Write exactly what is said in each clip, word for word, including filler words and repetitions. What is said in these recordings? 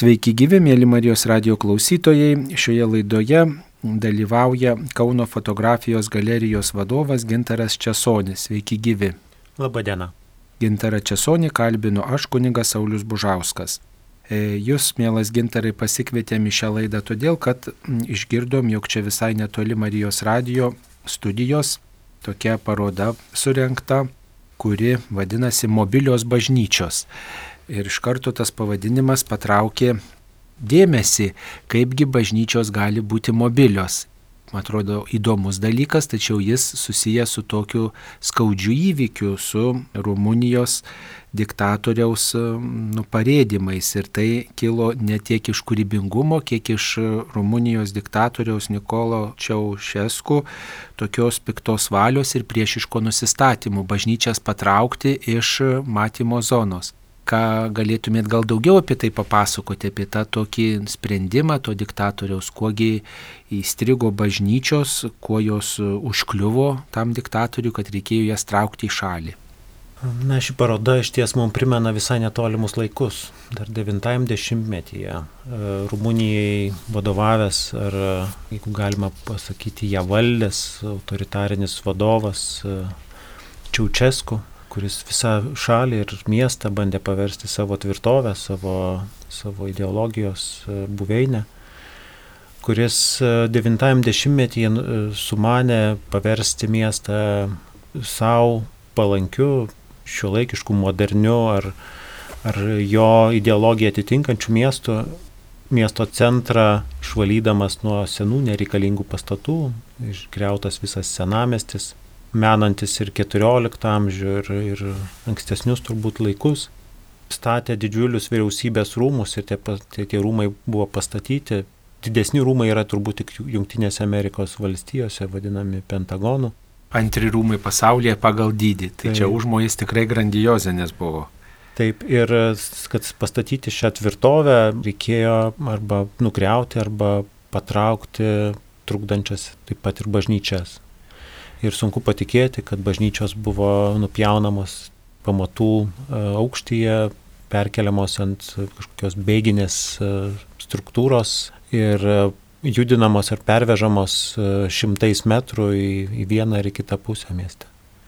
Sveiki gyvi, mėly Marijos radijo klausytojai. Šioje laidoje dalyvauja Kauno fotografijos galerijos vadovas Gintaras Česonis. Sveiki gyvi. Labadiena. Gintarą Česonį kalbinu aš, kunigas Saulius Bužauskas. Jūs, mielas Gintarai, pasikvietėm į šią laidą todėl, kad išgirdom, jog čia visai netoli Marijos radijo studijos tokia paroda surengta, kuri vadinasi Mobilios bažnyčios. Ir iš karto tas pavadinimas patraukė dėmesį, kaipgi bažnyčios gali būti mobilios. Man atrodo įdomus dalykas, tačiau jis susijęs su tokiu skaudžiu įvykiu, su Rumunijos diktatoriaus nu, parėdimais. Ir tai kilo ne tiek iš kūrybingumo, kiek iš Rumunijos diktatoriaus Nikolo Čiaušesku tokios piktos valios ir priešiško nusistatymų bažnyčias patraukti iš matymo zonos. Ką galėtumėt gal daugiau apie tai papasakoti, apie tą tokį sprendimą to diktatoriaus, kuogi įstrigo bažnyčios, kuo jos užkliuvo tam diktatoriui, kad reikėjo jas traukti į šalį? Na, ši paroda iš ties mums primena visai netolimus laikus. Dar devintajam dešimtmetyje Rumunijai vadovavęs, ar jeigu galima pasakyti, ją valdęs autoritarinis vadovas Čiaušesku, kuris visą šalį ir miestą bandė paversti savo tvirtovę, savo, savo ideologijos buveinę, kuris devintajam dešimtmetyje sumanė paversti miestą savo palankiu, šiuolaikišku, moderniu ar, ar jo ideologiją atitinkančių miestų, miesto centrą išvalydamas nuo senų nereikalingų pastatų, išgriautas visas senamiestis, menantis ir keturioliktą amžių ir, ir ankstesnius turbūt laikus, statė didžiulius vyriausybės rūmus ir tie, tie, tie rūmai buvo pastatyti. Didesni rūmai yra turbūt tik Jungtinėse Amerikos valstijose, vadinami Pentagonu. Antri rūmai pasaulyje pagal dydį, tai Taip. Čia užmojis tikrai grandiozinis buvo. Taip, ir kad pastatyti šią tvirtovę reikėjo arba nugriauti, arba patraukti trukdančias taip pat ir bažnyčias. Ir sunku patikėti, kad bažnyčios buvo nupjaunamos pamatų aukštyje, perkeliamos ant kažkokios bėginės struktūros ir judinamos ar pervežamos šimtais metrų į, į vieną ar į kitą pusę mieste.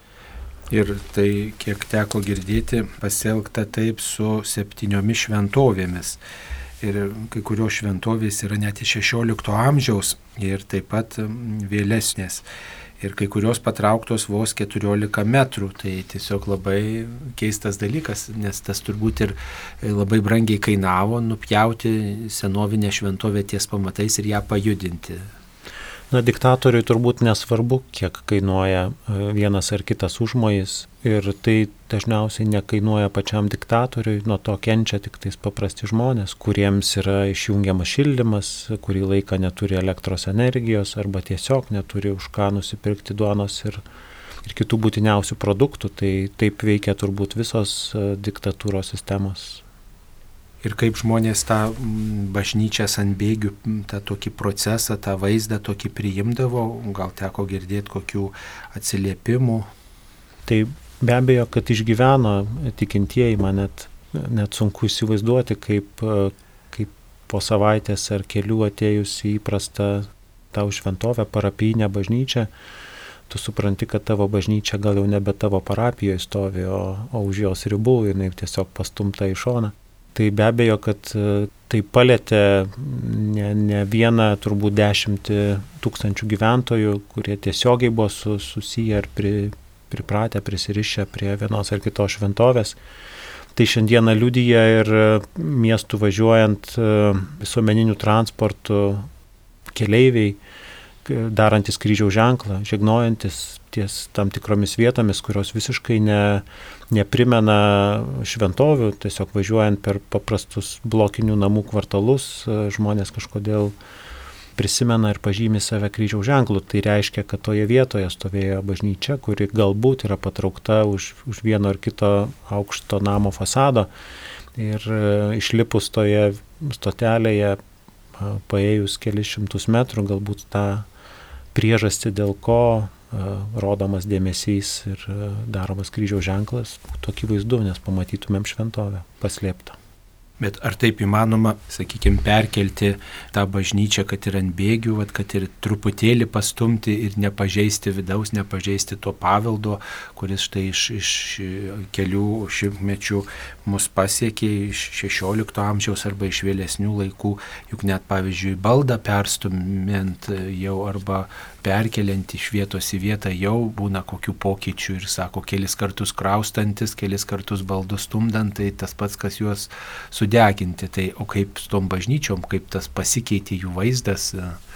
Ir tai, kiek teko girdėti, pasielgta taip su septyniomis šventovėmis. Ir kai kurios šventovės yra net iš šešiolikto amžiaus ir taip pat vėlesnės. Ir kai kurios patrauktos vos keturiolika metrų, tai tiesiog labai keistas dalykas, nes tas turbūt ir labai brangiai kainavo nupjauti senovinę šventovę ties pamatais ir ją pajudinti. Na, diktatoriui turbūt nesvarbu, kiek kainuoja vienas ar kitas užmojis ir tai dažniausiai nekainuoja pačiam diktatoriui, nuo to kenčia tik tais paprasti žmonės, kuriems yra išjungiamas šildymas, kurį laiką neturi elektros energijos arba tiesiog neturi už ką nusipirkti duonos ir, ir kitų būtiniausių produktų. Tai taip veikia turbūt visos diktatūros sistemos. Ir kaip žmonės tą bažnyčias ant bėgių, tą tokį procesą, tą vaizdą tokį priimdavo, gal teko girdėti kokių atsiliepimų? Tai be abejo, kad išgyveno tikintieji, man net, net sunku įsivaizduoti, kaip, kaip po savaitės ar kelių atėjus į įprastą tau šventovę, parapijinę bažnyčią, tu supranti, kad tavo bažnyčia gal jau nebe tavo parapijoje stovi, o, o už jos ribų, jinai tiesiog pastumta į šoną. Tai be abejo, kad tai palėtė ne, ne vieną, turbūt dešimtį tūkstančių gyventojų, kurie tiesiogiai buvo su, susiję ir pri, pripratę, prisirišę prie vienos ar kitos šventovės. Tai šiandieną liudija ir miestų važiuojant visuomeniniu transportu keleiviai, darantis kryžiaus ženklą, žegnojantis ties tam tikromis vietomis, kurios visiškai ne, neprimena šventovių, tiesiog važiuojant per paprastus blokinių namų kvartalus, žmonės kažkodėl prisimena ir pažymi save kryžiaus ženklų. Tai reiškia, kad toje vietoje stovėjo bažnyčia, kuri galbūt yra patraukta už, už vieno ar kito aukšto namo fasado ir išlipus toje stotelėje, paėjus kelis šimtus metrų, galbūt tą priežastį, dėl ko rodomas dėmesys ir daromas kryžiaus ženklas, tokį vaizdu, nes pamatytumėm šventovę paslėptą. Bet ar taip įmanoma, sakykime, perkelti tą bažnyčią, kad ir ant bėgių, vat, kad ir truputėlį pastumti ir nepažeisti vidaus, nepažeisti to paveldo, kuris štai iš, iš kelių šimtmečių mus pasiekė, iš šešiolikto amžiaus arba iš vėlesnių laikų, juk net pavyzdžiui baldą perstumint jau arba perkeliant iš vietos į vietą jau būna kokių pokyčių ir sako, kelis kartus kraustantis, kelis kartus baldus stumdant, tai tas pats, kas juos sudeginti. Tai o kaip su tom bažnyčiom, kaip tas pasikeitė jų vaizdas?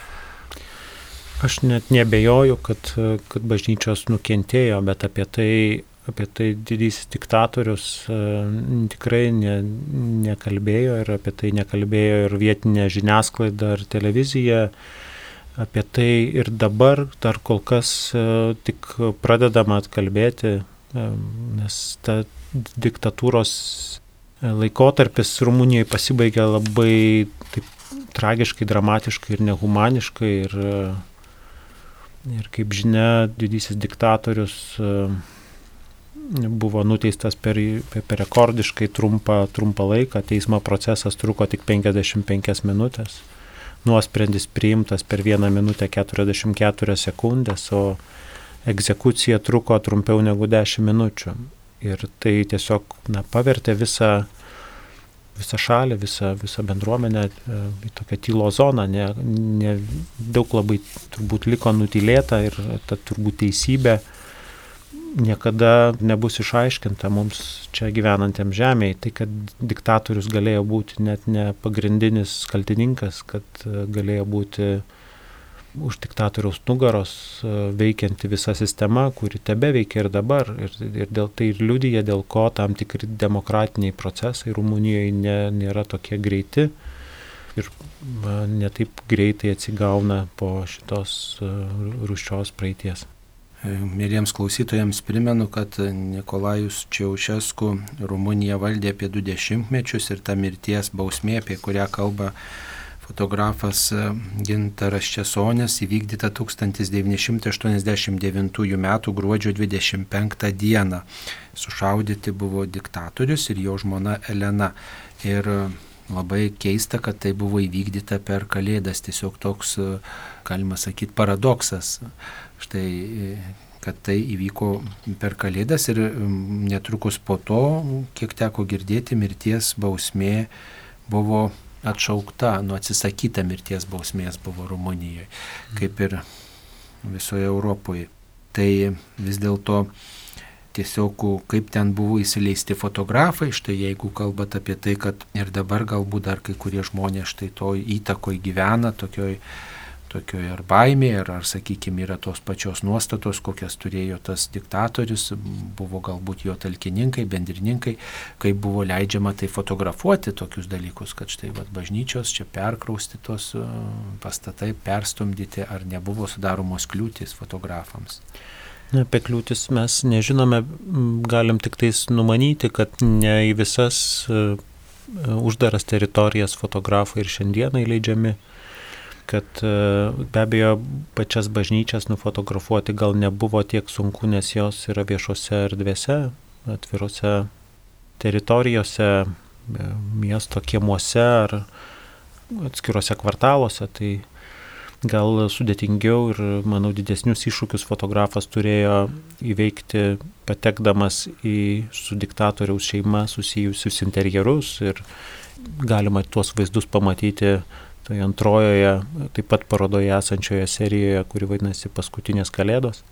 Aš net nebejoju, kad, kad bažnyčios nukentėjo, bet apie tai, apie tai didysis diktatorius tikrai ne, nekalbėjo ir apie tai nekalbėjo ir vietinė žiniasklaida ar televizija. Apie tai ir dabar dar kol kas uh, tik pradedama atkalbėti, uh, nes ta diktatūros laikotarpis Rumunijoje pasibaigė labai taip tragiškai, dramatiškai ir nehumaniškai ir, uh, ir kaip žinia, didysis diktatorius uh, buvo nuteistas per, per rekordiškai trumpą, trumpą laiką, teismo procesas truko tik penkiasdešimt penkias minutės. Nuosprendis priimtas per vieną minutę keturiasdešimt keturias sekundės, o egzekucija truko trumpiau negu dešimt minučių. Ir tai tiesiog na, pavertė visą, visą šalį, visą, visą bendruomenę į tokią tylo zoną. Ne, ne, daug labai turbūt liko nutylėta ir ta turbūt teisybė niekada nebus išaiškinta mums čia gyvenantiems žemėje. Tai, kad diktatorius galėjo būti net ne pagrindinis kaltininkas, kad galėjo būti už diktatoriaus nugaros veikianti visa sistema, kuri tebeveikia ir dabar. Ir, ir dėl tai ir liudija, dėl ko tam tikri demokratiniai procesai Rumunijoje ne, nėra tokie greiti ir ne taip greitai atsigauna po šitos rūsčios praeities. Mėlyjams klausytojams primenu, kad Nikolajus Čiaušesku Rumuniją valdė apie du dešimtmečius ir ta mirties bausmė, apie kurią kalba fotografas Gintaras Česonis, įvykdyta tūkstantis devyni šimtai aštuoniasdešimt devintųjų metų gruodžio dvidešimt penktą dieną. Sušaudyti buvo diktatorius ir jo žmona Elena. Ir labai keista, kad tai buvo įvykdyta per Kalėdas, tiesiog toks, galima sakyti, paradoksas. Štai, kad tai įvyko per Kalėdas ir netrukus po to, kiek teko girdėti, mirties bausmė buvo atšaukta, nu atsisakyta mirties bausmės buvo Rumunijoje, kaip ir visoje Europoje. Tai vis dėlto tiesiog kaip ten buvo įsileisti fotografai, štai jeigu kalbat apie tai, kad ir dabar galbūt dar kai kurie žmonės štai to įtakoje gyvena, tokioj tokioje ar baimėje, ar, ar sakykime, yra tos pačios nuostatos, kokias turėjo tas diktatorius, buvo galbūt jo talkininkai, bendrininkai, kaip buvo leidžiama tai fotografuoti tokius dalykus, kad štai vat, bažnyčios čia perkraustytos pastatai, perstumdyti, ar nebuvo sudaromos kliūtis fotografams. Apie kliūtis mes nežinome, galim tik tais numanyti, kad ne į visas uždaras teritorijas fotografai ir šiandieną įleidžiami, kad be abejo pačias bažnyčias nufotografuoti gal nebuvo tiek sunku, nes jos yra viešose erdvėse, atvirose teritorijose, miesto kiemuose ar atskiruose kvartaluose. Tai gal sudėtingiau ir, manau, didesnius iššūkius fotografas turėjo įveikti, patekdamas į su diktatoriaus šeima susijusius interjerus ir galima tuos vaizdus pamatyti tai antrojoje, taip pat parodoje esančioje serijoje, kuri vadinasi Paskutinės Kalėdos.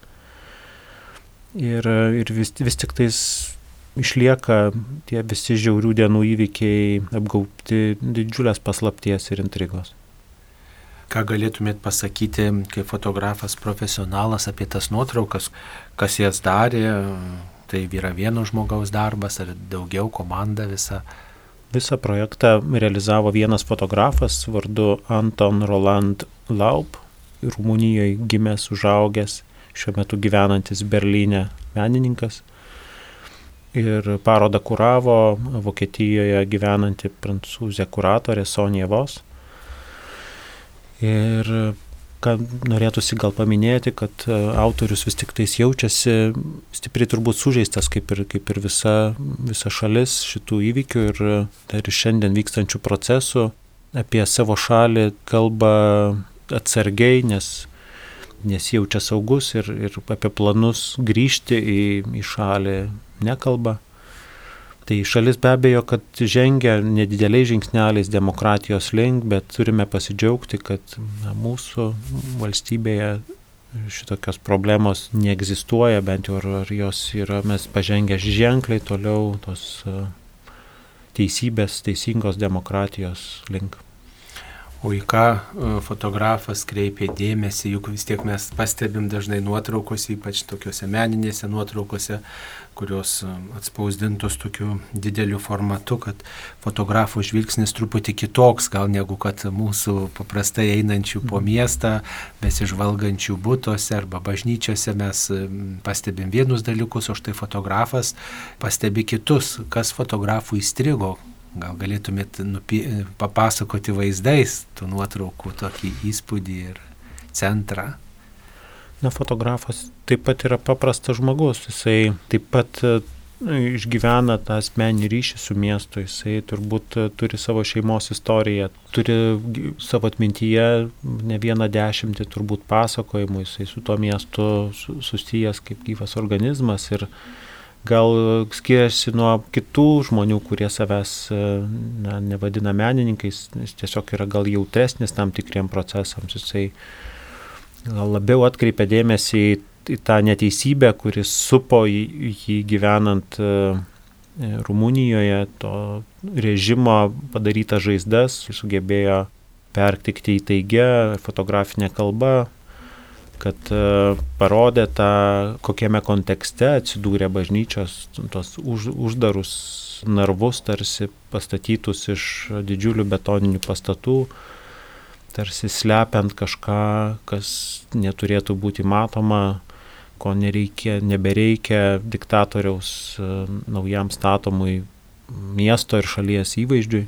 Ir, ir vis, vis tik tais išlieka tie visi žiaurių dienų įvykiai apgaubti didžiulės paslapties ir intrigos. Ką galėtumėt pasakyti, kaip fotografas profesionalas, apie tas nuotraukas, kas jas darė, tai yra vieno žmogaus darbas ar daugiau, komanda visa? Visą projektą realizavo vienas fotografas vardu Anton Roland Laub, Rumunijoje gimęs, užaugęs, šiuo metu gyvenantis Berlyne menininkas. Ir parodą kuravo Vokietijoje gyvenanti prancūzė kuratorė Sonja Vos. Ir ką norėtųsi gal paminėti, kad autorius vis tik tais jaučiasi stipriai turbūt sužeistas, kaip ir, kaip ir visa, visa šalis šitų įvykių ir dar ir šiandien vykstančių procesų. Apie savo šalį kalba atsargiai, nes, nes jaučia saugus ir, ir apie planus grįžti į, į šalį nekalba. Tai šalis be abejo, kad žengia nedideliais žingsneliais demokratijos link, bet turime pasidžiaugti, kad na, mūsų valstybėje šitokios problemos neegzistuoja, bent jau ar, ar jos yra, mes pažengę ženkliai toliau tos teisybės, teisingos demokratijos link. O į ką fotografas kreipia dėmesį, juk vis tiek mes pastebim dažnai nuotraukose, ypač tokiuose meninėse nuotraukose, kurios atspausdintos tokiu dideliu formatu, kad fotografų žvilgsnis truputį kitoks, gal negu kad mūsų paprastai einančių po miestą, besižvalgančių butuose arba bažnyčiose mes pastebim vienus dalykus, o štai fotografas pastebi kitus, kas fotografų įstrigo. Gal galėtumėt nupi, papasakoti vaizdais tų nuotraukų tokį įspūdį ir centrą? Na, fotografas taip pat yra paprastas žmogus, jisai taip pat išgyvena tą asmeninį ryšį su miestu, jisai turbūt turi savo šeimos istoriją, turi savo atmintyje ne vieną dešimtį turbūt pasakojimų, jisai su tuo miestu susijęs kaip gyvas organizmas ir gal skiriasi nuo kitų žmonių, kurie savęs na, nevadina menininkais, jis tiesiog yra gal jautresnis tam tikriem procesams, jisai gal labiau atkreipia dėmesį į, į tą neteisybę, kuris supo jį gyvenant Rumunijoje, to režimo padarytas žaizdas, jis sugebėjo perteikti įtaigę, fotografinę kalbą, kad parodė tą, kokiame kontekste atsidūrė bažnyčios, tos už, uždarus narvus, tarsi pastatytus iš didžiulių betoninių pastatų, tarsi slepiant kažką, kas neturėtų būti matoma, ko nereikia, nebereikia diktatoriaus naujam statomui miesto ir šalies įvaizdžiui.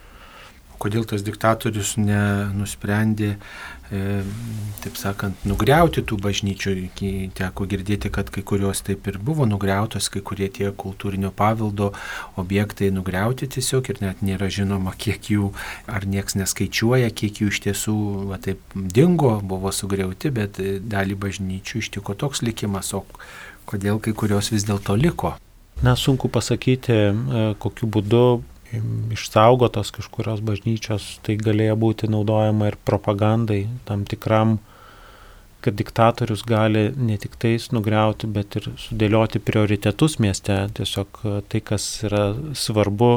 Kodėl tas diktatorius nenusprendė, e, taip sakant, nugriauti tų bažnyčių? Teko girdėti, kad kai kurios taip ir buvo nugriautos, kai kurie tie kultūrinio paveldo objektai nugriauti tiesiog ir net nėra žinoma, kiek jų, ar nieks neskaičiuoja, kiek jų iš tiesų va, taip dingo, buvo sugriauti, bet dalį bažnyčių ištiko toks likimas, o kodėl kai kurios vis dėlto liko? Na, sunku pasakyti, kokiu būdu išsaugotos kažkurios bažnyčios, tai galėjo būti naudojama ir propagandai tam tikram, kad diktatorius gali ne tik tais nugriauti, bet ir sudėlioti prioritetus mieste. Tiesiog tai, kas yra svarbu,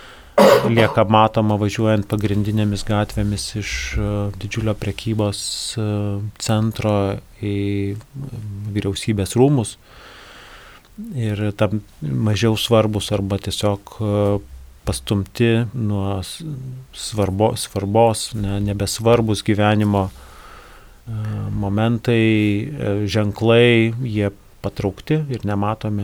lieka matoma važiuojant pagrindinėmis gatvėmis iš didžiulio prekybos centro į vyriausybės rūmus ir tam mažiau svarbus arba tiesiog pastumti nuo svarbo, svarbos, ne, nebesvarbus gyvenimo momentai, ženklai, jie patraukti ir nematomi.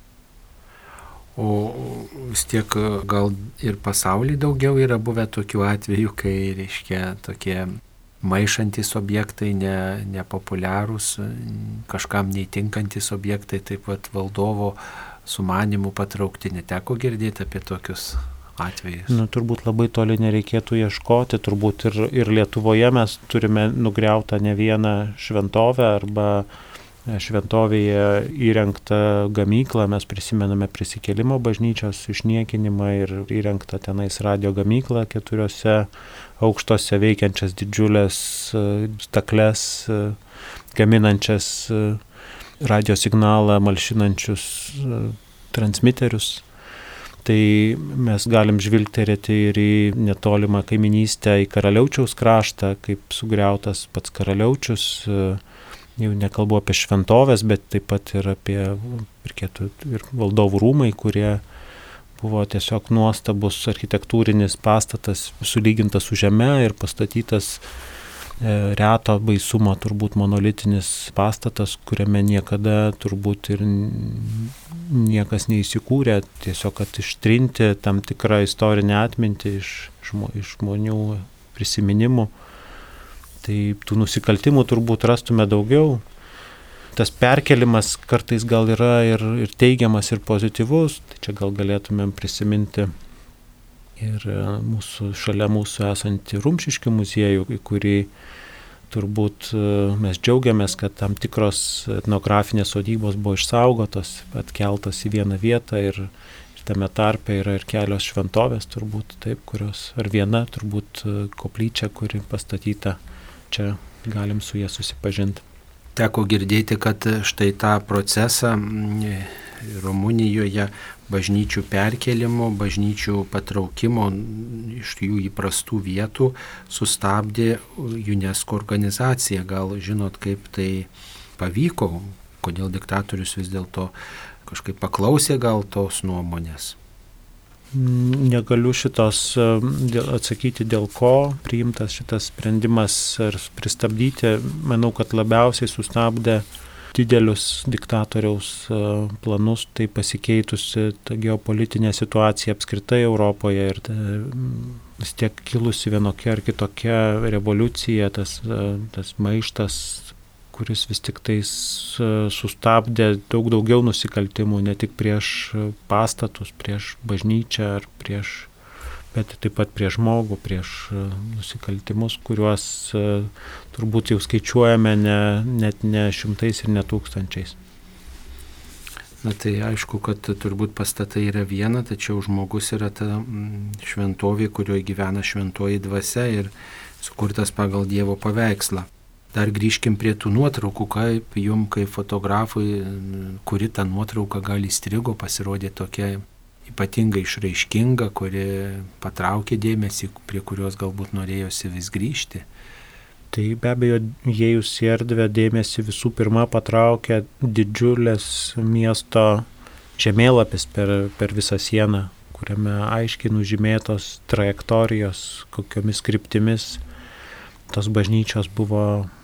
O vis tiek gal ir pasaulyje daugiau yra buvę tokių atvejų, kai, reiškia, tokie maišantis objektai, ne, nepopuliarūs, kažkam neįtinkantis objektai, taip pat valdovo sumanimų patraukti. Neteko girdėti apie tokius atvejus? Nu, turbūt labai toli nereikėtų ieškoti, turbūt ir, ir Lietuvoje mes turime nugriautą ne vieną šventovę arba šventovėje įrengtą gamyklą, mes prisimename Prisikėlimo bažnyčios išniekinimą ir įrengtą tenais radio gamyklą keturiose aukštose veikiančias didžiulės stakles, gaminančias radio signalą malšinančius transmiterius. Tai mes galim žvilgterėti ir į netolimą kaiminystę į Karaliaučiaus kraštą, kaip sugriautas pats Karaliaučius, jau nekalbu apie šventovės, bet taip pat ir apie reikėtų, ir valdovų rūmai, kurie buvo tiesiog nuostabus architektūrinis pastatas, sulygintas su žeme ir pastatytas reto baisumo turbūt monolitinis pastatas, kuriame niekada turbūt ir niekas neįsikūrė, tiesiog kad ištrinti tam tikrą istorinę atmintį iš, iš žmonių prisiminimų. Tai tų nusikaltimų turbūt rastume daugiau. Tas perkelimas kartais gal yra ir, ir teigiamas, ir pozityvus, tai čia gal galėtumėm prisiminti ir mūsų, šalia mūsų esantį Rumšiškių muziejų, į kurį turbūt mes džiaugiamės, kad tam tikros etnografinės sodybos buvo išsaugotos, atkeltos į vieną vietą ir, ir tame tarpe yra ir kelios šventovės turbūt, taip, kurios, ar viena turbūt koplyčia, kuri pastatyta, čia galim su jie susipažinti. Teko girdėti, kad štai tą procesą Rumunijoje bažnyčių perkelimo, bažnyčių patraukimo iš jų įprastų vietų sustabdė UNESCO organizacija. Gal žinot, kaip tai pavyko, kodėl diktatorius vis dėlto kažkaip paklausė gal tos nuomonės? Negaliu šitos atsakyti, dėl ko priimtas šitas sprendimas ir pristabdyti. Manau, kad labiausiai sustabdė didelius diktatoriaus planus, tai pasikeitusi ta geopolitinė situacija apskritai Europoje ir ta, vis tiek kilusi vienokia ar kitokia revoliucija, tas, tas maištas, kuris vis tik tais sustabdė daug daugiau nusikaltimų, ne tik prieš pastatus, prieš bažnyčią ar prieš, bet taip pat prieš žmogų, prieš nusikaltimus, kuriuos turbūt jau skaičiuojame ne, net ne šimtais ir ne tūkstančiais. Na tai aišku, kad turbūt pastatai yra viena, tačiau žmogus yra ta šventovė, kurioje gyvena šventoji dvasia ir sukurtas pagal Dievo paveikslą. Dar grįžkim prie tų nuotraukų, kaip jum, kaip fotografui, kuri ta nuotrauka gal įstrigo, pasirodė tokia ypatingai išraiškinga, kuri patraukė dėmesį, prie kurios galbūt norėjosi vis grįžti. Tai be abejo, įėjus į erdvę dėmesį visų pirma patraukė didžiulės miesto žemėlapis per, per visą sieną, kuriame aiškiai nužymėtos trajektorijos, kokiomis kryptimis tos bažnyčios buvo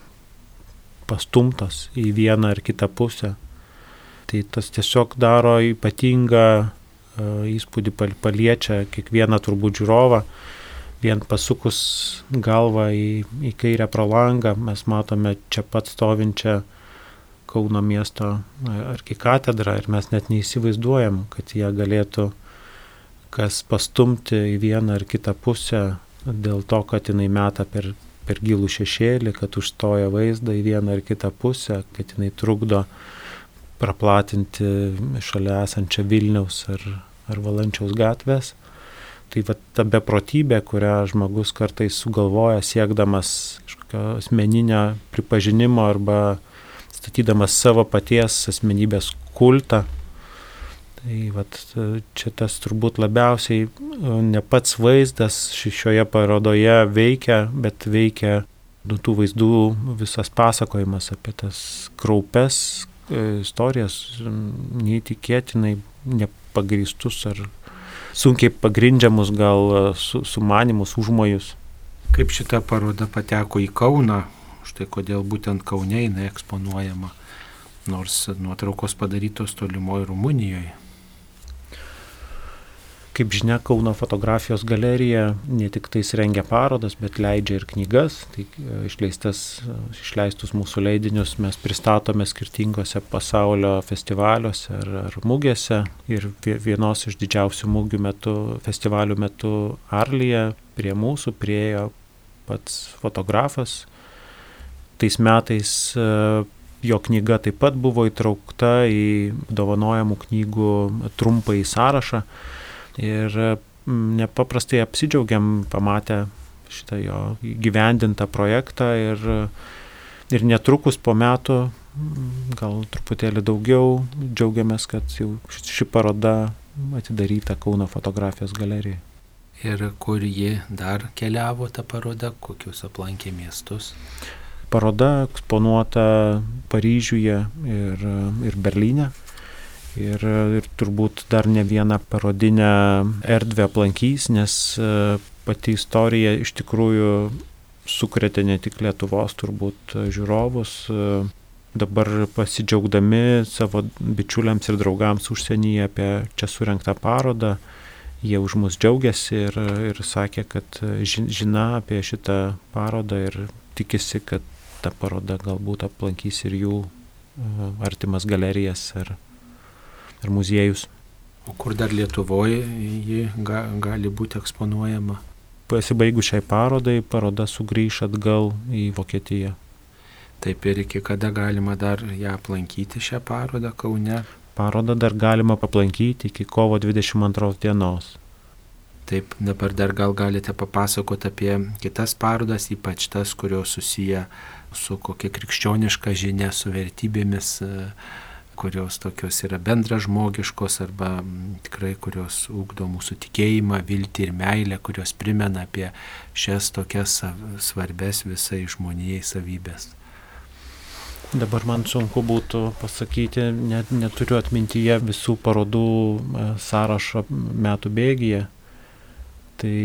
pastumtos į vieną ar kitą pusę. Tai tas tiesiog daro ypatingą įspūdį, paliečia kiekvieną turbūt žiūrovą. Vien pasukus galvą į, į kairę pro langą mes matome čia pat stovinčią Kauno miesto arkikatedrą ir mes net neįsivaizduojam, kad jie galėtų kas pastumti į vieną ar kitą pusę dėl to, kad jinai meta per, per gilų šešėlį, kad užstoja vaizdą į vieną ar kitą pusę, kad jinai trukdo praplatinti šalia esančią Vilniaus ar, ar Valančiaus gatvės. Tai va ta beprotybė, kurią žmogus kartais sugalvoja siekdamas kažkokio asmeninio pripažinimo arba statydamas savo paties asmenybės kultą. Tai va čia tas turbūt labiausiai ne pats vaizdas šioje parodoje veikia, bet veikia nu, tų vaizdų visas pasakojimas apie tas kraupes istorijas, neįtikėtinai nepagrįstus ar sunkiai pagrindžiamus gal su, sumanimus, užmojus. Kaip šita paroda pateko į Kauną, štai kodėl būtent Kaune jinai eksponuojama, nors nuotraukos padarytos tolimoje Rumunijoje. Kaip žinia, Kauno fotografijos galerija ne tik tais rengia parodas, bet leidžia ir knygas. Tai išleistas, išleistus mūsų leidinius mes pristatome skirtingose pasaulio festivaliuose ar, ar mugėse. Ir vienos iš didžiausių mugių metu, festivalių metu Arlyje prie mūsų priėjo pats fotografas. Tais metais jo knyga taip pat buvo įtraukta į dovanojamų knygų trumpąjį sąrašą. Ir nepaprastai apsidžiaugiam pamatę šitą jo įgyvendintą projektą ir, ir netrukus po metų, gal truputėlį daugiau, džiaugiamės, kad jau ši paroda atidaryta Kauno fotografijos galerijai. Ir kur ji dar keliavo ta paroda, kokius aplankė miestus? Paroda eksponuota Paryžiuje ir, ir Berlyne. Ir, ir turbūt dar ne vieną parodinę erdvę aplankys, nes pati istorija iš tikrųjų sukrėtė ne tik Lietuvos turbūt žiūrovus. Dabar pasidžiaugdami savo bičiuliams ir draugams užsienyje apie čia surengtą parodą, jie už mus džiaugiasi ir, ir sakė, kad žina apie šitą parodą ir tikisi, kad ta paroda galbūt aplankys ir jų artimas galerijas ar, ar muziejus. O kur dar Lietuvoje ji ga, gali būti eksponuojama? Pasibaigus šiai parodai, paroda sugrįš atgal į Vokietiją. Taip, ir iki kada galima dar ją aplankyti, šią parodą Kaune? Parodą dar galima aplankyti iki kovo dvidešimt antros dienos. Taip, dabar dar gal galite papasakoti apie kitas parodas, ypač tas, kurios susiję su kokia krikščioniška žinia, su vertybėmis, kurios tokios yra bendražmogiškos arba tikrai kurios ugdo mūsų tikėjimą, viltį ir meilę, kurios primena apie šias tokias svarbes visai žmonijai savybės. Dabar man sunku būtų pasakyti, net neturiu atmintyje visų parodų sąrašo metų bėgyje. Tai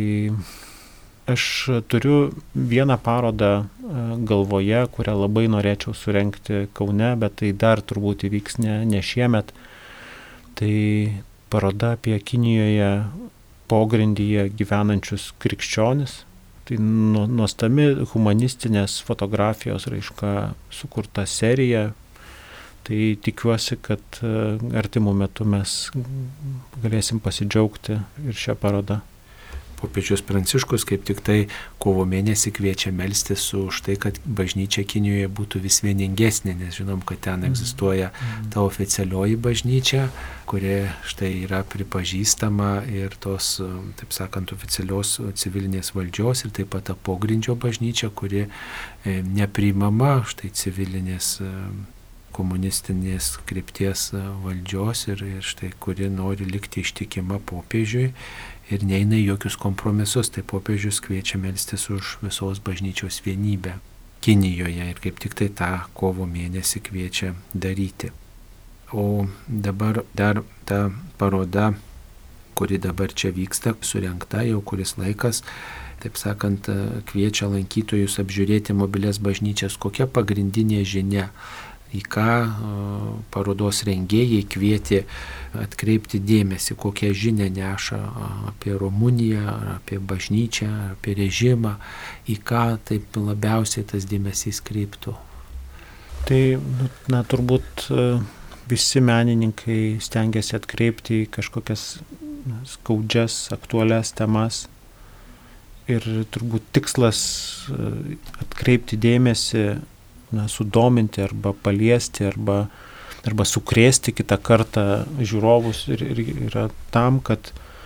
aš turiu vieną parodą galvoje, kurią labai norėčiau surengti Kaune, bet tai dar turbūt įvyks ne, ne šiemet. Tai paroda apie Kinijoje pogrindyje gyvenančius krikščionis. Tai nuostabi humanistinės fotografijos raiška sukurta serija. Tai tikiuosi, kad artimų metų mes galėsim pasidžiaugti ir šią parodą. Popiežius Pranciškus kaip tik tai kovo mėnesį kviečia melstis už tai, kad bažnyčia Kinijoje būtų vis vieningesnė, nes žinom, kad ten egzistuoja ta oficialioji bažnyčia, kuri štai yra pripažįstama ir tos, taip sakant, oficialios civilinės valdžios ir taip pat ta pogrindžio bažnyčia, kuri nepriimama štai civilinės komunistinės krypties valdžios ir, ir štai kuri nori likti ištikima popiežiui ir neina į jokius kompromisus. Tai popiežius kviečia melstis už visos bažnyčios vienybę Kinijoje ir kaip tik tai tą kovo mėnesį kviečia daryti. O dabar dar ta paroda, kuri dabar čia vyksta, surengta jau kuris laikas, taip sakant, kviečia lankytojus apžiūrėti mobilias bažnyčias. Kokia pagrindinė žinia, į ką parodos rengėjai kvietė atkreipti dėmesį, kokią žinią neša apie Rumuniją, apie bažnyčią, apie režimą, į ką taip labiausiai tas dėmesys kreiptų? Tai, na, turbūt visi menininkai stengiasi atkreipti į kažkokias skaudžias, aktualias temas. Ir turbūt tikslas atkreipti dėmesį, na, sudominti arba paliesti arba, arba sukrėsti kitą kartą žiūrovus ir, ir yra tam, kad,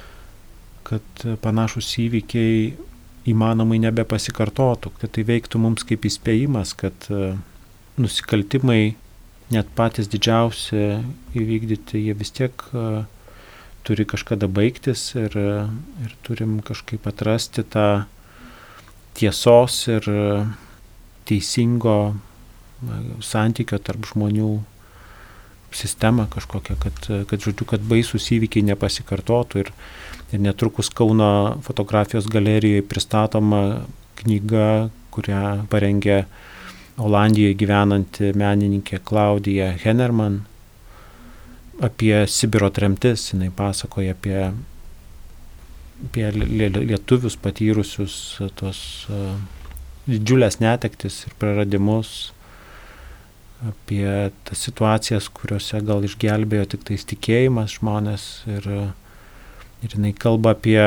kad panašus įvykiai įmanomai nebepasikartotų, kad tai veiktų mums kaip įspėjimas, kad nusikaltimai, net patys didžiausi įvykdyti, jie vis tiek turi kažkada baigtis ir, ir turim kažkaip atrasti tą tiesos ir teisingo santykio tarp žmonių sistemą kažkokią, kad, kad, žodžiu, kad baisus įvykiai nepasikartotų ir, ir netrukus Kauno fotografijos galerijoje pristatoma knyga, kurią parengė Olandijoje gyvenanti menininkė Klaudija Henerman apie Sibiro tremtis. Jinai pasakoja apie, apie lietuvius patyrusius tos uh, didžiulės netektis ir praradimus, apie tas situacijas, kuriuose gal išgelbėjo tik tais tikėjimas žmonės ir, ir jinai kalba apie,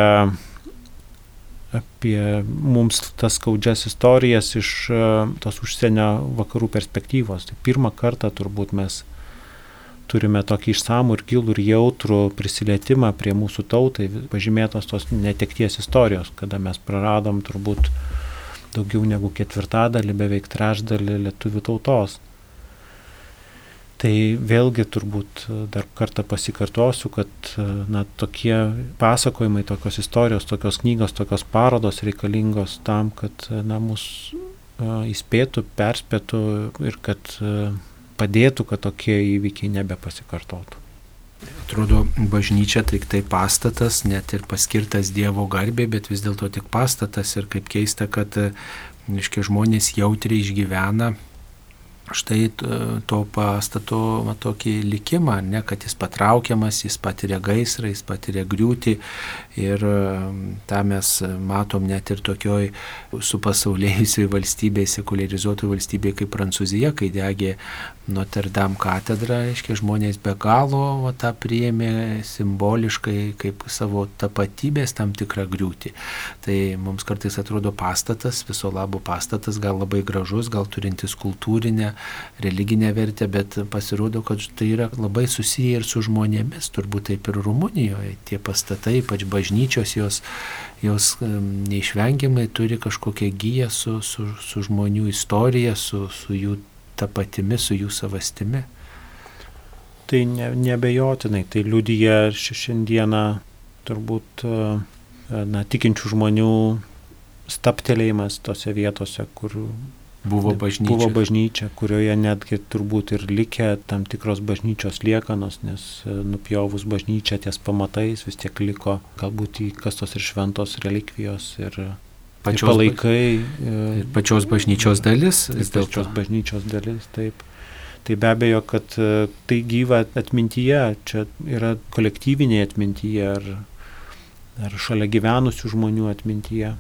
apie mums tas skaudžias istorijas iš tos užsienio vakarų perspektyvos. Tai pirmą kartą turbūt mes turime tokį išsamų ir gilų ir jautrų prisilietimą prie mūsų tautai, pažymėtos tos netekties istorijos, kada mes praradom turbūt daugiau negu ketvirtadalį, beveik trečdalį lietuvių tautos. Tai vėlgi turbūt dar kartą pasikartosiu, kad na, tokie pasakojimai, tokios istorijos, tokios knygos, tokios parodos reikalingos tam, kad na, mus a, įspėtų, perspėtų ir kad a, padėtų, kad tokie įvykiai nebepasikartotų. Atrodo, bažnyčia tik tai pastatas, net ir paskirtas Dievo garbė, bet vis dėlto tik pastatas ir kaip keista, kad reiškia, žmonės jautriai išgyvena štai to pastato va, tokį likimą, ne, kad jis patraukiamas, jis patiria gaisrą, jis patiria griūtį ir tą mes matom net ir tokioj supasaulėjusioj valstybėje, sekuliarizuotoj valstybėje kaip Prancūzija, kai degė Notre Dame katedra, reiškia, žmonės be galo va, tą priėmė simboliškai kaip savo tapatybės tam tikrą griūtį. Tai mums kartais atrodo pastatas, viso labo pastatas, gal labai gražus, gal turintis kultūrinę, religinę vertę, bet pasirodo, kad tai yra labai susiję ir su žmonėmis, turbūt taip ir Rumunijoje. Tie pastatai, ypač bažnyčios, jos, jos neišvengiamai turi kažkokią giją su, su, su žmonių istorija, su, su jų tapatimi, su jų savastimi. Tai ne, nebejotinai, tai liudija šiandieną turbūt na, tikinčių žmonių staptelėjimas tose vietose, kur buvo bažnyčia. Buvo bažnyčia, kurioje netgi turbūt ir likę tam tikros bažnyčios liekanos, nes nupjovus bažnyčią ties pamatais vis tiek liko galbūt įkastos ir šventos relikvijos ir, pačios, ir palaikai. Ir pačios bažnyčios dalis. Ir pačios bažnyčios dalis, taip. Tai be abejo, kad tai gyva atmintyje, čia yra kolektyvinė atmintyje ar, ar šalia gyvenusių žmonių atmintyje.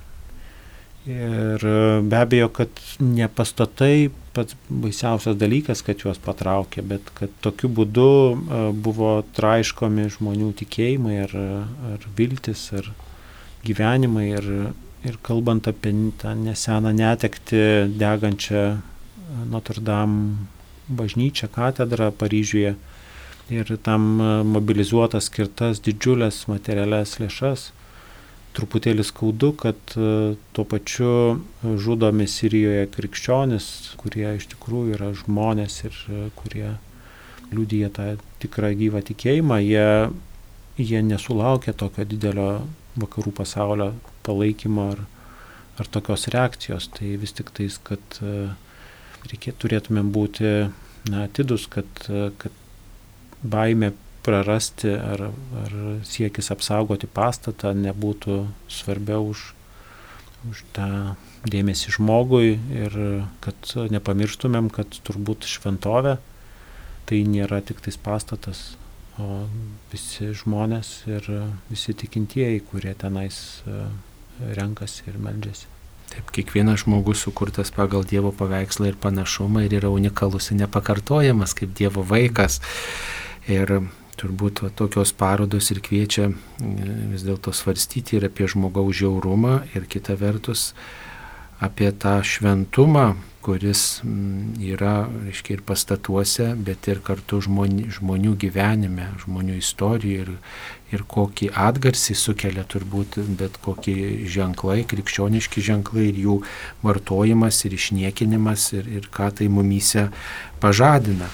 Ir be abejo, kad ne pastatai pats baisiausias dalykas, kad juos patraukė, bet kad tokiu būdu buvo traiškomi žmonių tikėjimai ar, ar viltis, ar gyvenimai. Ir, ir kalbant apie tą neseną netektį degančią Notre Dame bažnyčią, katedrą Paryžiuje ir tam mobilizuotas skirtas didžiulės materialias lėšas, truputėlį skaudu, kad tuo pačiu žudomi Sirijoje krikščionis, kurie iš tikrųjų yra žmonės ir kurie liudija tą tikrą gyvą tikėjimą, jie, jie nesulaukia tokio didelio vakarų pasaulio palaikymo ar, ar tokios reakcijos. Tai vis tik tais, kad reikėtų, turėtumėm būti na, atidus, kad, kad baimė prarasti ar, ar siekis apsaugoti pastatą nebūtų svarbiau už, už tą dėmesį žmogui ir kad nepamirštumėm, kad turbūt šventovė tai nėra tik tais pastatas, o visi žmonės ir visi tikintieji, kurie tenais renkasi ir meldžiasi. Taip, kiekvienas žmogus sukurtas pagal Dievo paveikslą ir panašumą ir yra unikalus ir nepakartojamas kaip Dievo vaikas. Ir turbūt va, tokios parodos ir kviečia vis dėlto svarstyti ir apie žmogaus žiaurumą ir kita vertus apie tą šventumą, kuris yra, reiškia, ir pastatuose, bet ir kartu žmonių, žmonių gyvenime, žmonių istorijoje ir, ir kokį atgarsį sukelia turbūt bet kokie ženklai, krikščioniški ženklai ir jų vartojimas ir išniekinimas ir, ir ką tai mumyse pažadina.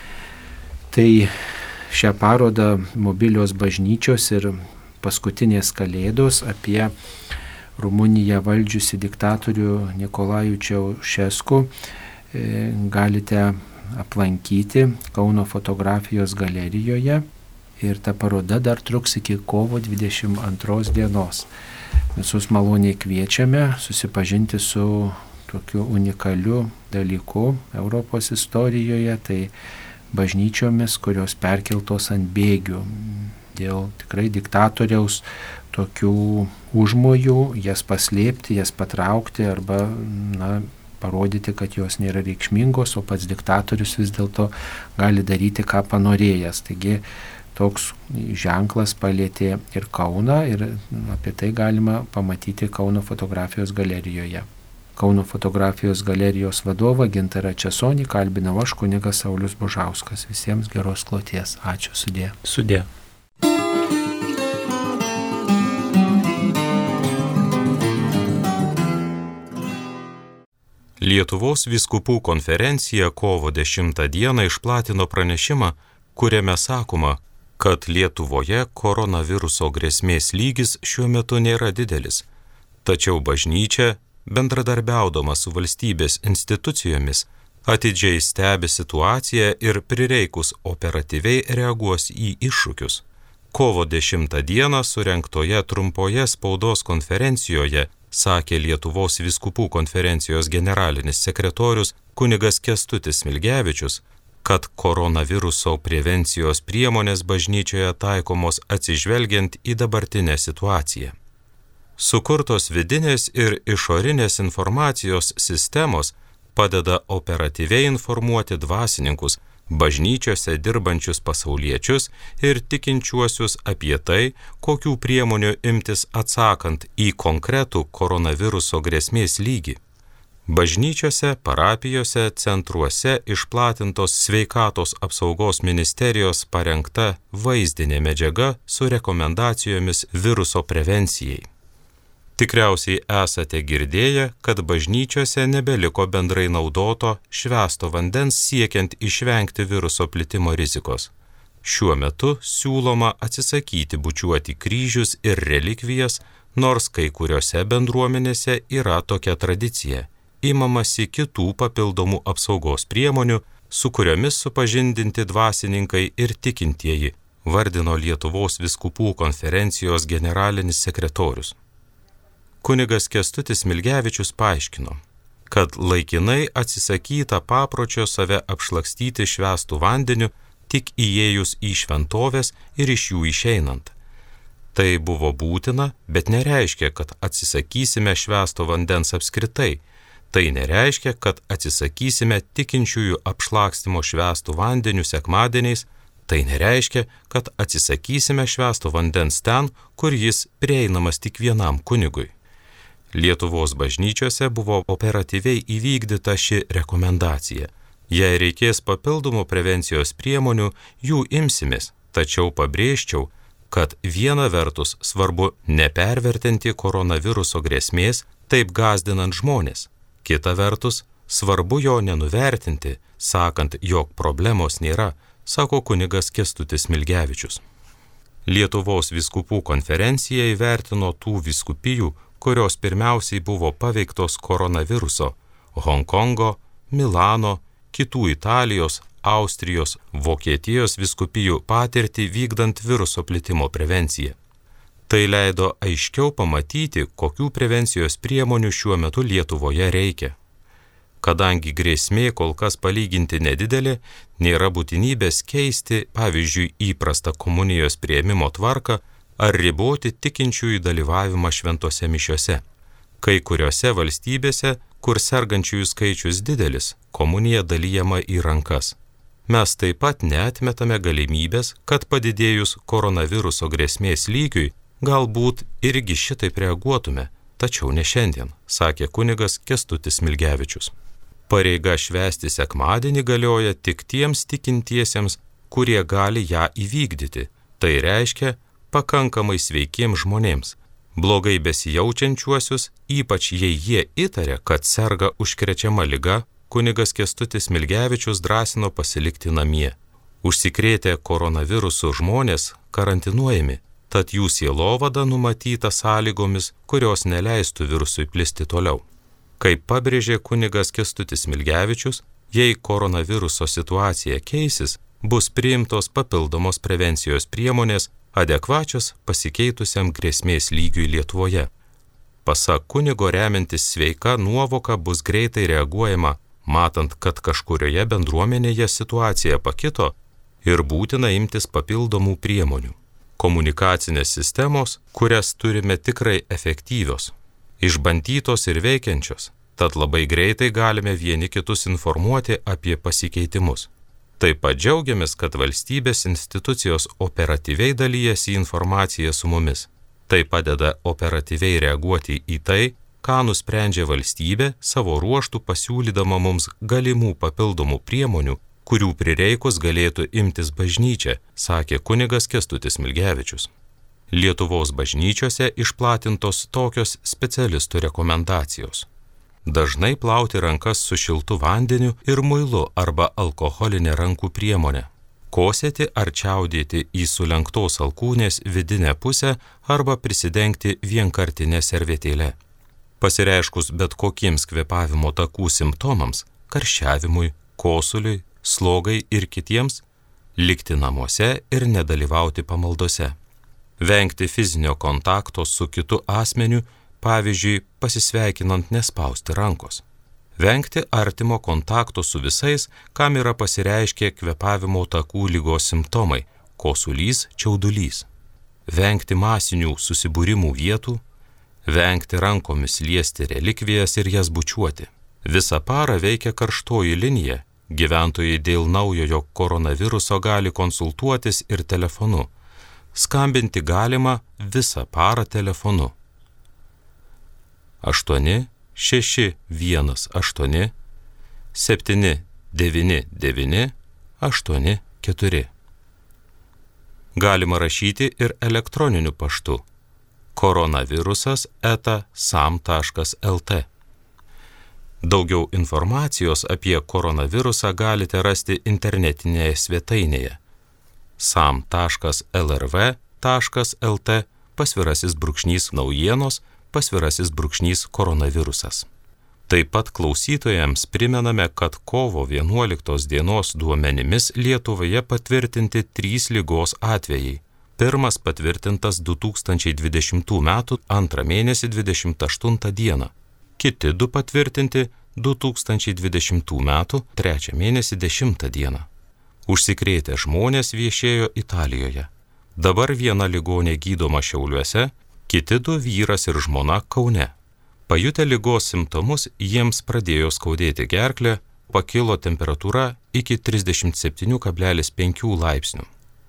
Tai šią parodą mobilios bažnyčios ir paskutinės kalėdos apie Rumuniją valdžiusi diktatorių Nikolajų Čaušesku galite aplankyti Kauno fotografijos galerijoje ir ta paroda dar truks iki kovo dvidešimt antros dienos. Visus maloniai kviečiame susipažinti su tokiu unikaliu dalyku Europos istorijoje, tai bažnyčiomis, kurios perkeltos ant bėgių dėl tikrai diktatoriaus tokių užmojų, jas paslėpti, jas patraukti arba na, parodyti, kad jos nėra reikšmingos, o pats diktatorius vis dėlto gali daryti, ką panorėjęs. Taigi toks ženklas palėtė ir Kauną ir apie tai galima pamatyti Kauno fotografijos galerijoje. Kauno fotografijos galerijos vadovą Gintarą Česonį kalbinau aš, kunigas Saulius Bužauskas. Visiems geros kloties. Ačiū, sudie. Sudie. Lietuvos vyskupų konferencija kovo dešimtą dieną išplatino pranešimą, kuriame sakoma, kad Lietuvoje koronaviruso grėsmės lygis šiuo metu nėra didelis, tačiau bažnyčia, bendradarbiaudama su valstybės institucijomis, atidžiai stebi situaciją ir prireikus operatyviai reaguos į iššūkius. Kovo dešimtą dieną surengtoje trumpoje spaudos konferencijoje sakė Lietuvos vyskupų konferencijos generalinis sekretorius kunigas Kęstutis Smilgevičius, kad koronaviruso prevencijos priemonės bažnyčioje taikomos atsižvelgiant į dabartinę situaciją. Sukurtos vidinės ir išorinės informacijos sistemos padeda operatyviai informuoti dvasininkus, bažnyčiose dirbančius pasauliečius ir tikinčiuosius apie tai, kokių priemonių imtis atsakant į konkretų koronaviruso grėsmės lygį. Bažnyčiose, parapijose, centruose išplatintos sveikatos apsaugos ministerijos parengta vaizdinė medžiaga su rekomendacijomis viruso prevencijai. Tikriausiai esate girdėję, kad bažnyčiose nebeliko bendrai naudoto švęsto vandens siekiant išvengti viruso plitimo rizikos. Šiuo metu siūloma atsisakyti bučiuoti kryžius ir relikvijas, nors kai kuriuose bendruomenėse yra tokia tradicija. Imamasi kitų papildomų apsaugos priemonių, su kuriomis supažindinti dvasininkai ir tikintieji, vardino Lietuvos vyskupų konferencijos generalinis sekretorius. Kunigas Kęstutis Smilgevičius paaiškino, kad laikinai atsisakyta papročio save apšlakstyti švęstų vandeniu tik įėjus į šventovės ir iš jų išeinant. Tai buvo būtina, bet nereiškia, kad atsisakysime švęsto vandens apskritai. Tai nereiškia, kad atsisakysime tikinčiųjų apšlakstymo švęstų vandeniu sekmadieniais. Tai nereiškia, kad atsisakysime švęsto vandens ten, kur jis prieinamas tik vienam kunigui. Lietuvos bažnyčiose buvo operatyviai įvykdyta ši rekomendacija. Jei reikės papildomų prevencijos priemonių, jų imsimės, tačiau pabrėžčiau, kad viena vertus svarbu nepervertinti koronaviruso grėsmės, taip gąsdinant žmonės. Kita vertus, svarbu jo nenuvertinti, sakant, jog problemos nėra, sako kunigas Kęstutis Smilgevičius. Lietuvos vyskupų konferencija įvertino tų vyskupijų, kurios pirmiausiai buvo paveiktos koronaviruso – Honkongo, Milano, kitų Italijos, Austrijos, Vokietijos vyskupijų patirtį vykdant viruso plitimo prevenciją. Tai leido aiškiau pamatyti, kokių prevencijos priemonių šiuo metu Lietuvoje reikia. Kadangi grėsmė kol kas palyginti nedidelė, nėra būtinybės keisti, pavyzdžiui, įprastą komunijos priėmimo tvarką ar riboti tikinčiųjų dalyvavimą šventose mišiose. Kai kuriuose valstybėse, kur sergančiųjų skaičius didelis, komunija dalijama į rankas. Mes taip pat neatmetame galimybės, kad padidėjus koronaviruso grėsmės lygiui, galbūt irgi šitaip reaguotume, tačiau ne šiandien, sakė kunigas Kęstutis Smilgevičius. Pareiga švęsti sekmadienį galioja tik tiems tikintiesiems, kurie gali ją įvykdyti. Tai reiškia pakankamai sveikiems žmonėms. Blogai besijaučiančiuosius, ypač jei jie įtaria, kad serga užkrečiama liga, kunigas Kęstutis Smilgevičius drąsino pasilikti namie. Užsikrėtę koronavirusu žmonės karantinuojami, tad jų sielovada numatyta sąlygomis, kurios neleistų virusui plisti toliau. Kaip pabrėžė kunigas Kęstutis Smilgevičius, jei koronaviruso situacija keisis, bus priimtos papildomos prevencijos priemonės adekvačios pasikeitusiam grėsmės lygiui Lietuvoje. Pasak kunigo, remiantis sveika nuovoka bus greitai reaguojama, matant, kad kažkurioje bendruomenėje situacija pakito ir būtina imtis papildomų priemonių. Komunikacinės sistemos, kurias turime tikrai efektyvios, išbandytos ir veikiančios, tad labai greitai galime vieni kitus informuoti apie pasikeitimus. Taip pat džiaugiamės, kad valstybės institucijos operatyviai dalyjasi informaciją su mumis. Tai padeda operatyviai reaguoti į tai, ką nusprendžia valstybė, savo ruožtų pasiūlydama mums galimų papildomų priemonių, kurių prireikus galėtų imtis bažnyčia, sakė kunigas Kęstutis Smilgevičius. Lietuvos bažnyčiose išplatintos tokios specialistų rekomendacijos. Dažnai plauti rankas su šiltu vandeniu ir muilu arba alkoholinė rankų priemonė. Kosėti ar čiaudėti į sulenktos alkūnės vidinę pusę arba prisidengti vienkartinę servetėlę. Pasireiškus bet kokiems kvėpavimo takų simptomams, karščiavimui, kosuliui, slogai ir kitiems, likti namuose ir nedalyvauti pamaldose. Vengti fizinio kontakto su kitu asmeniu, pavyzdžiui, pasisveikinant nespausti rankos. Vengti artimo kontakto su visais, kam yra pasireiškę kvėpavimo takų lygos simptomai – kosulys, čiaudulys. Vengti masinių susibūrimų vietų, vengti rankomis liesti relikvijas ir jas bučiuoti. Visą parą veikia karštoji linija. Gyventojai dėl naujojo koronaviruso gali konsultuotis ir telefonu. Skambinti galima visą parą telefonu. aštuoni šeši vienas aštuoni septyni devyni devyni aštuoni keturi. Galima rašyti ir elektroniniu paštu koronavirusas eta sam taškas lt. Daugiau informacijos apie koronavirusą galite rasti internetinėje svetainėje sam taškas el er vė taškas el tė pasvirasis brūkšnys naujienos pasvirasis brūkšnys koronavirusas. Taip pat klausytojams primename, kad kovo vienuoliktos dienos duomenimis Lietuvoje patvirtinti trys ligos atvejai. Pirmas patvirtintas du tūkstančiai dvidešimtų metų antrą mėnesį dvidešimt aštuntą dieną. Kiti du patvirtinti du tūkstančiai dvidešimtų metų trečią mėnesį dešimtą dieną. Užsikrėtę žmonės viešėjo Italijoje. Dabar viena ligonė gydoma Šiauliuose, kiti du vyras ir žmona Kaune. Pajutę ligos simptomus, jiems pradėjo skaudėti gerklę, pakilo temperatūra iki trisdešimt septyni kablelis penki laipsnių.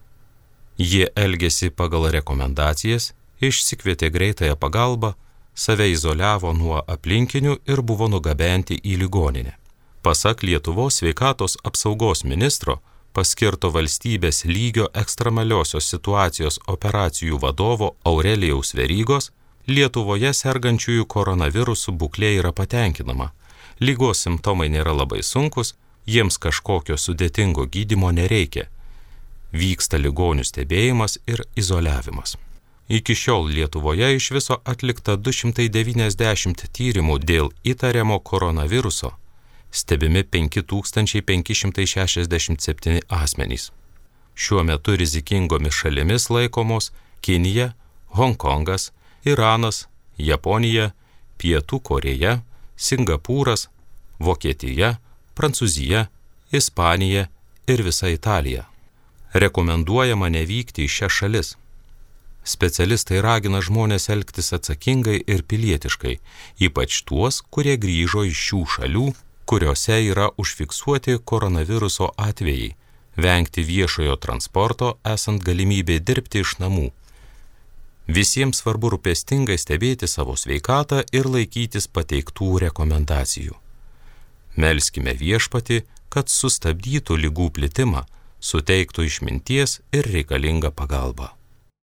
Jie elgėsi pagal rekomendacijas, išsikvietė greitąją pagalbą, save izoliavo nuo aplinkinių ir buvo nugabenti į ligoninę. Pasak Lietuvos sveikatos apsaugos ministro, paskirto valstybės lygio ekstremaliosios situacijos operacijų vadovo Aurelijaus Verygos, Lietuvoje sergančiųjų koronavirusų būklė yra patenkinama. Ligos simptomai nėra labai sunkus, jiems kažkokio sudėtingo gydymo nereikia. Vyksta ligonių stebėjimas ir izoliavimas. Iki šiol Lietuvoje iš viso atlikta du šimtai devyniasdešimt tyrimų dėl įtariamo koronaviruso, stebimi penki tūkstančiai penki šimtai šešiasdešimt septyni asmenys. Šiuo metu rizikingomis šalimis laikomos Kinija, Honkongas, Iranas, Japonija, Pietų Korėja, Singapūras, Vokietija, Prancūzija, Ispanija ir visa Italija. Rekomenduojama nevykti į šias šalis. Specialistai ragina žmonės elgtis atsakingai ir pilietiškai, ypač tuos, kurie grįžo iš šių šalių, kuriuose yra užfiksuoti koronaviruso atvejai, vengti viešojo transporto esant galimybė dirbti iš namų. Visiems svarbu rūpestingai stebėti savo sveikatą ir laikytis pateiktų rekomendacijų. Melskime Viešpatį, kad sustabdytų ligų plitimą, suteiktų išminties ir reikalingą pagalbą.